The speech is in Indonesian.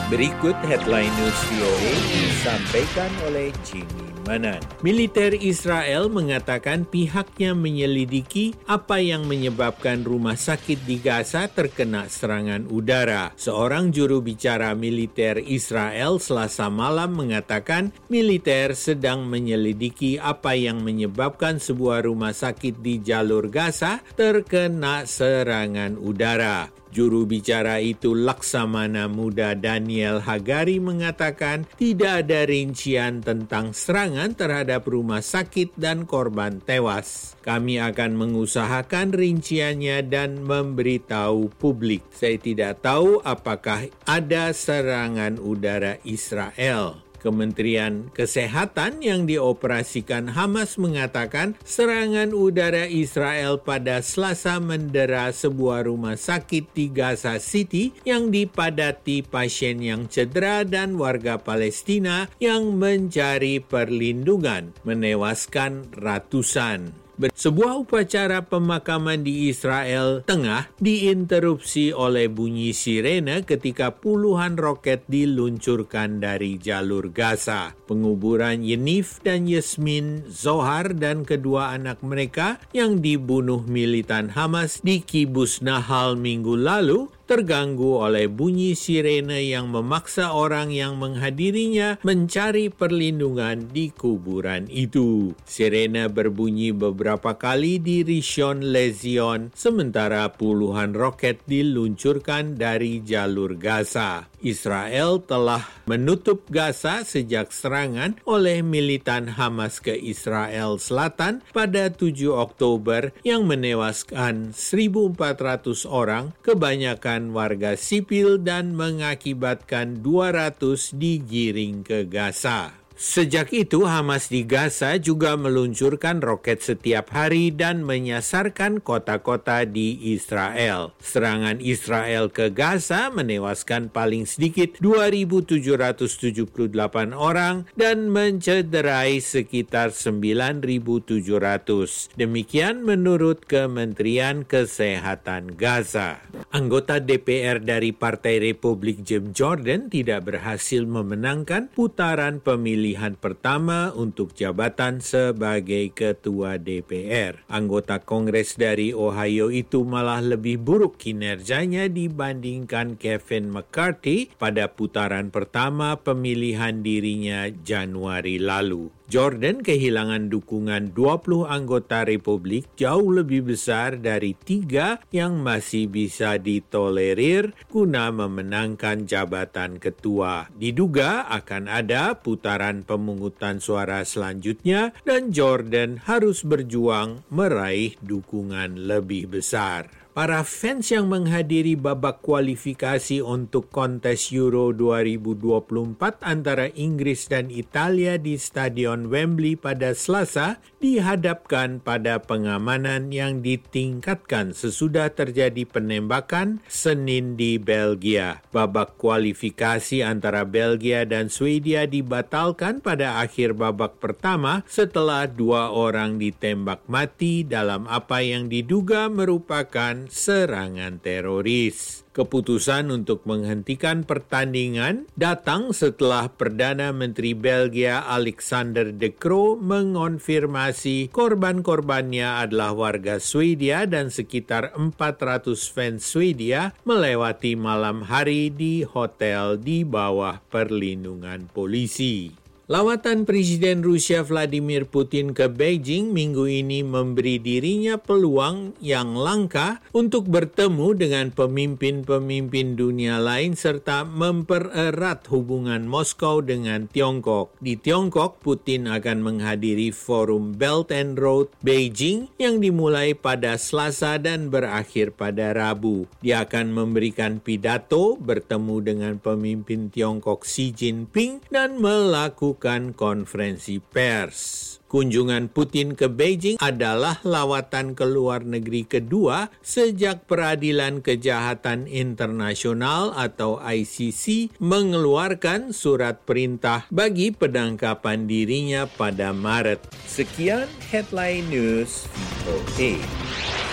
Berikut headline news VOA disampaikan oleh Jimmy Manan. Militer Israel mengatakan pihaknya menyelidiki apa yang menyebabkan rumah sakit di Gaza terkena serangan udara. Seorang juru bicara militer Israel Selasa malam mengatakan militer sedang menyelidiki apa yang menyebabkan sebuah rumah sakit di jalur Gaza terkena serangan udara. Juru bicara itu Laksamana Muda Daniel Hagari mengatakan tidak ada rincian tentang serangan terhadap rumah sakit dan korban tewas. Kami akan mengusahakan rinciannya dan memberitahu publik. Saya tidak tahu apakah ada serangan udara Israel. Kementerian Kesehatan yang dioperasikan Hamas mengatakan serangan udara Israel pada Selasa mendera sebuah rumah sakit di Gaza City yang dipadati pasien yang cedera dan warga Palestina yang mencari perlindungan, menewaskan ratusan. Sebuah upacara pemakaman di Israel Tengah diinterupsi oleh bunyi sirene ketika puluhan roket diluncurkan dari jalur Gaza. Penguburan Yenif dan Yasmin Zohar dan kedua anak mereka yang dibunuh militan Hamas di Kibus Nahal minggu lalu terganggu oleh bunyi sirene yang memaksa orang yang menghadirinya mencari perlindungan di kuburan itu. Sirene berbunyi beberapa kali di Rishon Lezion, sementara puluhan roket diluncurkan dari jalur Gaza. Israel telah menutup Gaza sejak serangan oleh militan Hamas ke Israel Selatan pada 7 Oktober yang menewaskan 1.400 orang, kebanyakan warga sipil dan mengakibatkan 200 digiring ke Gaza. Sejak itu, Hamas di Gaza juga meluncurkan roket setiap hari dan menyasarkan kota-kota di Israel. Serangan Israel ke Gaza menewaskan paling sedikit 2.778 orang dan mencederai sekitar 9.700. Demikian menurut Kementerian Kesehatan Gaza. Anggota DPR dari Partai Republik Jim Jordan tidak berhasil memenangkan putaran pemilihan pertama untuk jabatan sebagai ketua DPR. Anggota Kongres dari Ohio itu malah lebih buruk kinerjanya dibandingkan Kevin McCarthy pada putaran pertama pemilihan dirinya Januari lalu. Jordan kehilangan dukungan 20 anggota Republik, jauh lebih besar dari 3 yang masih bisa ditolerir guna memenangkan jabatan ketua. Diduga akan ada putaran pemungutan suara selanjutnya dan Jordan harus berjuang meraih dukungan lebih besar. Para fans yang menghadiri babak kualifikasi untuk kontes Euro 2024 antara Inggris dan Italia di Stadion Wembley pada Selasa dihadapkan pada pengamanan yang ditingkatkan sesudah terjadi penembakan Senin di Belgia. Babak kualifikasi antara Belgia dan Swedia dibatalkan pada akhir babak pertama setelah 2 orang ditembak mati dalam apa yang diduga merupakan serangan teroris. Keputusan untuk menghentikan pertandingan datang setelah Perdana Menteri Belgia Alexander De Croo mengonfirmasi korban-korbannya adalah warga Swedia dan sekitar 400 fans Swedia melewati malam hari di hotel di bawah perlindungan polisi. Lawatan Presiden Rusia Vladimir Putin ke Beijing minggu ini memberi dirinya peluang yang langka untuk bertemu dengan pemimpin-pemimpin dunia lain serta mempererat hubungan Moskow dengan Tiongkok. Di Tiongkok, Putin akan menghadiri forum Belt and Road Beijing yang dimulai pada Selasa dan berakhir pada Rabu. Dia akan memberikan pidato, bertemu dengan pemimpin Tiongkok Xi Jinping dan melakukan konferensi pers. Kunjungan Putin ke Beijing adalah lawatan ke luar negeri kedua sejak Peradilan Kejahatan Internasional atau ICC mengeluarkan surat perintah bagi penangkapan dirinya pada Maret. Sekian Headline News VOA.